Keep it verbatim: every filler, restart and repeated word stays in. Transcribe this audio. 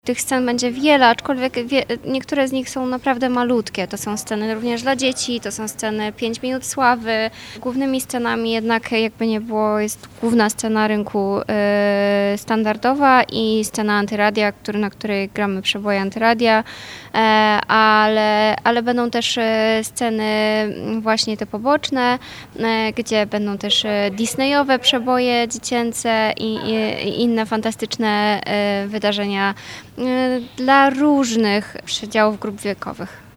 Tych scen będzie wiele, aczkolwiek wie, niektóre z nich są naprawdę malutkie. To są sceny również dla dzieci, to są sceny pięć minut sławy. Głównymi scenami jednak jakby nie było jest główna scena rynku y, standardowa i scena antyradia, który, na której gramy przeboje antyradia, e, ale, ale będą też sceny właśnie te poboczne, e, gdzie będą też Disneyowe przeboje dziecięce i, i, i inne fantastyczne e, wydarzenia dla różnych przedziałów grup wiekowych.